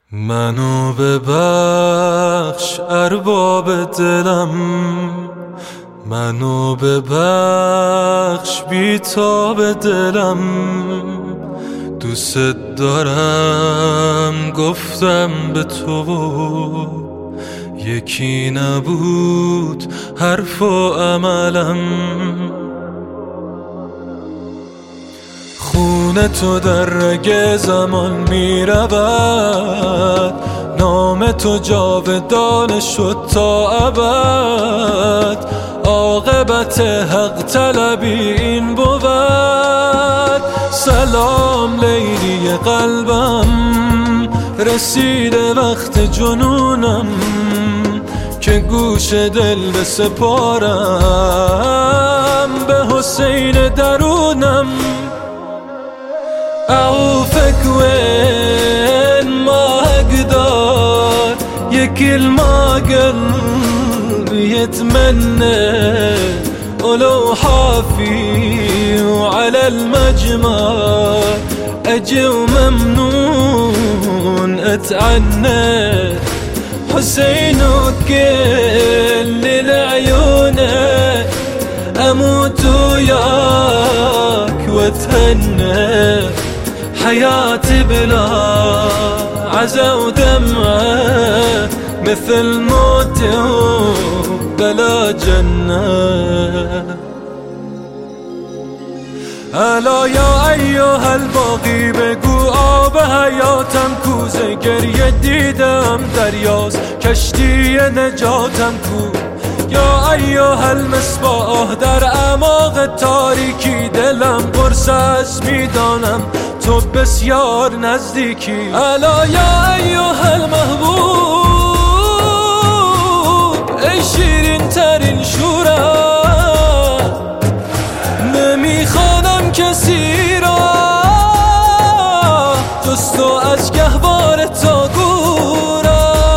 منو ببخش ارباب دلم، منو ببخش بیتاب دلم. دوست دارم گفتم به تو، یکی نبود حرف و عملم. خون تو در رگ زمان می رود، نام تو جاودان شد تا ابد. عاقبت حق طلبی این بود. سلام لیلی قلبم، رسیده وقت جنونم که گوش دل بسپارم به حسین درونم. أعوفك وين ما أقدر، يا كل ما قلبي يتمنى، ولو حافي وعلى المجمر أجي وممنون أتعنى. حسين وكل العيونك أموت وياك واتهنى. حياتي بلا عزا ودمعة، مثل موتي وبلا جنة. الا یا ایها الباقی بگو آب حیاتم کوزه، گریه دیدم دریاست کشتی نجاتم کو. یا ایها المصباح در اعماق تاریکی، دلم قرص از میدانم تو بسیار نزدیکی. الا یا ایها المحبوب ای شیرین ترین شورم، نمیخوانم کسی را جز تو از گهواره تا گورم.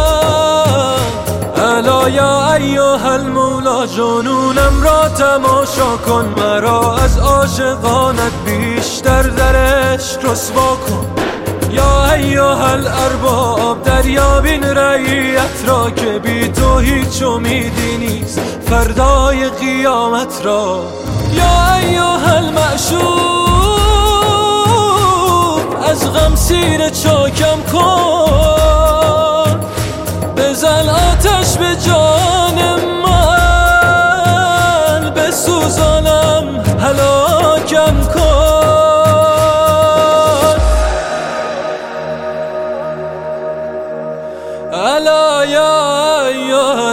الا یا ایها المولا جنونم را تماشا کن، مرا از عاشقانت بیشتر در عشق رسوا کن. یا ایها الارباب دریابین رعیت را که بی تو هیچ امیدی نیست فردای قیامت را. یا ایها المعشوق از غم سینه چاکم کن، بزن آتش به جان من، بسوزانم هلاکم کن. الا یا ایها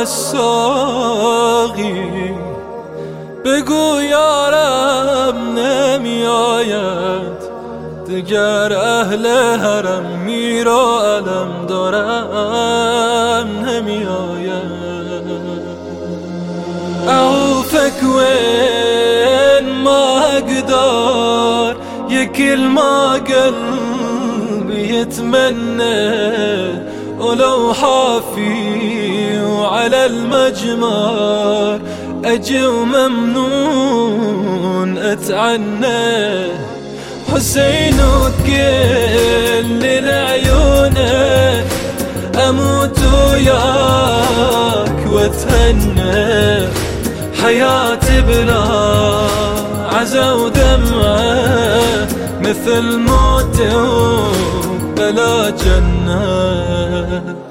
الساقی بگو یارم نمی آید دیگر، اهل حرم میرا علم دارم نمی آید. أعوفك وين ما أقدر، يا كل ما قلبي يتمنى، ولو حافي وعلى المجمر أجي وممنون أتعنى. حسين وكل العيونك أموت وياك واتهنى. حياتي بلا عزا ودمعة، مثل موتي وبلا جنة.